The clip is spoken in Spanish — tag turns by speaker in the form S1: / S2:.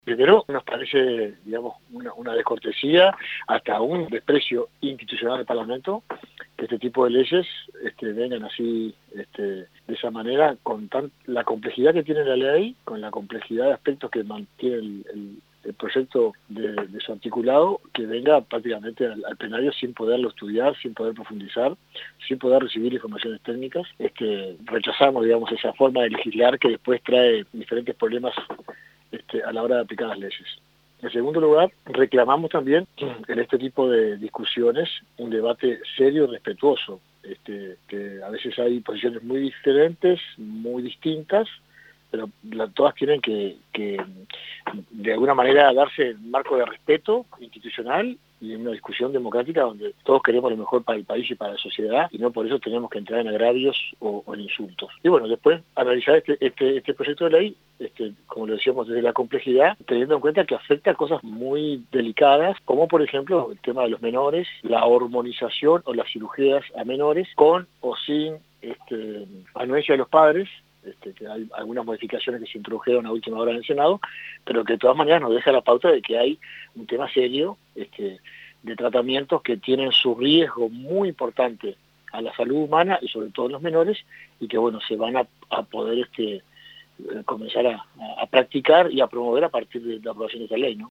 S1: Primero, nos parece, digamos, una descortesía, hasta un desprecio institucional del Parlamento, que este tipo de leyes vengan así, de esa manera, con la complejidad que tiene la ley, con la complejidad de aspectos que mantiene el proyecto de su articulado, que venga prácticamente al plenario sin poderlo estudiar, sin poder profundizar, sin poder recibir informaciones técnicas. Rechazamos, digamos, esa forma de legislar que después trae diferentes problemas a la hora de aplicar las leyes. En segundo lugar, reclamamos también en este tipo de discusiones un debate serio y respetuoso, que a veces hay posiciones muy diferentes, muy distintas, pero todas tienen que de alguna manera darse un marco de respeto institucional y en una discusión democrática donde todos queremos lo mejor para el país y para la sociedad, y no por eso tenemos que entrar en agravios o en insultos. Y bueno, después analizar este proyecto de ley, como lo decíamos, desde la complejidad, teniendo en cuenta que afecta a cosas muy delicadas, como por ejemplo el tema de los menores, la hormonización o las cirugías a menores, con o sin anuencia de los padres, que hay algunas modificaciones que se introdujeron a última hora en el Senado, pero que de todas maneras nos deja la pauta de que hay un tema serio de tratamientos que tienen su riesgo muy importante a la salud humana y sobre todo en los menores, y que bueno, se van a poder comenzar a practicar y a promover a partir de la aprobación de esta ley, ¿no?